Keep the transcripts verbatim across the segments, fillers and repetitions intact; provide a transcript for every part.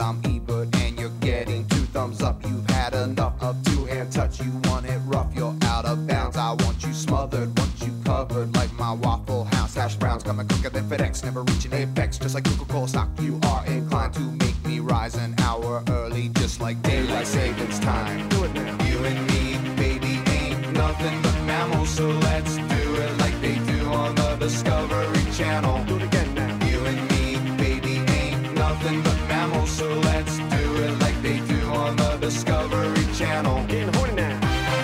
I'm Ebert and you're getting two thumbs up. You've had enough of two-hand touch. You want it rough, you're out of bounds. I want you smothered, want you covered like my Waffle House hash browns. Coming quicker than FedEx, never reaching apex. Just like Coca-Cola stock, you are inclined to make me rise an hour early, just like daylight savings time. Do it now. You and me, baby, ain't nothing but mammals, so let's do it like they do on the Discovery Channel. Do it again now. You and me, baby, ain't nothing but mammals, so let's do it like they do on the Discovery Channel. Getting horny now.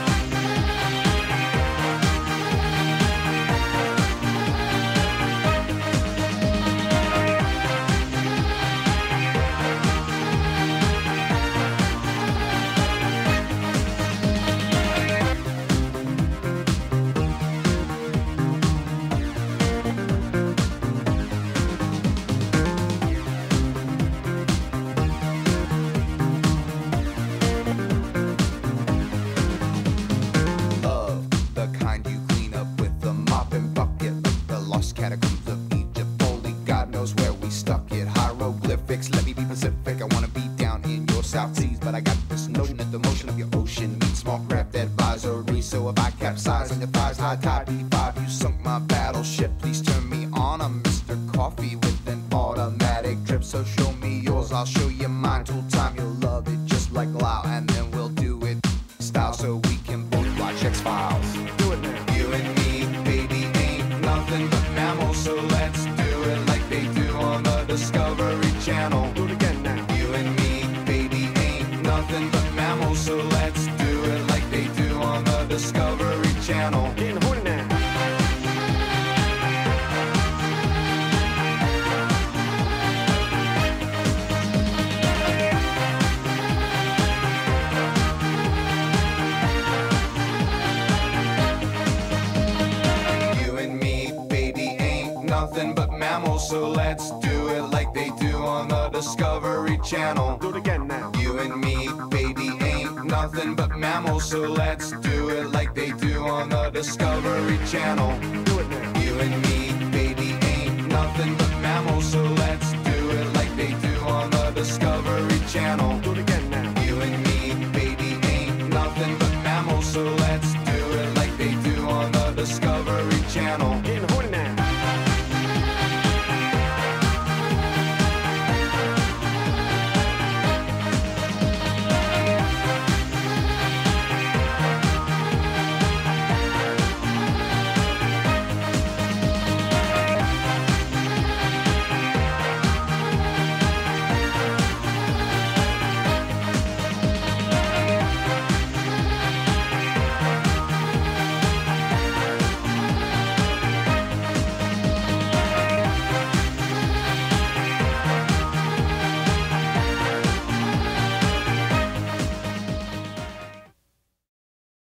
Catacombs of Egypt, only God knows where we stuck it. Hieroglyphics, let me be Pacific. I wanna be down in your South Seas, but I got this notion that the motion of your ocean meets small craft advisory. So if I capsize on your thighs, high tide B five, you sunk my battleship. Please turn me on. I'm Mister Coffee with an automatic drip. So show me yours, I'll show you mine. Tool time, you'll love it just like Lao, and then we'll do it style so we can both watch X-Files. Do it now. You and me, baby, ain't nothing but mammals, so let's do it like they do on the Discovery Channel. Do it again now. You and me, baby, ain't nothing but mammals, so let's do it like they do on the Discovery Channel. Getting horny now. Nothing but mammals, so let's do it like they do on the Discovery Channel. Do it again now. You and me, baby, ain't nothing but mammals, so let's do it like they do on the Discovery Channel. Do it now. You and me, baby, ain't nothing but mammals, so let's do it like they do on the Discovery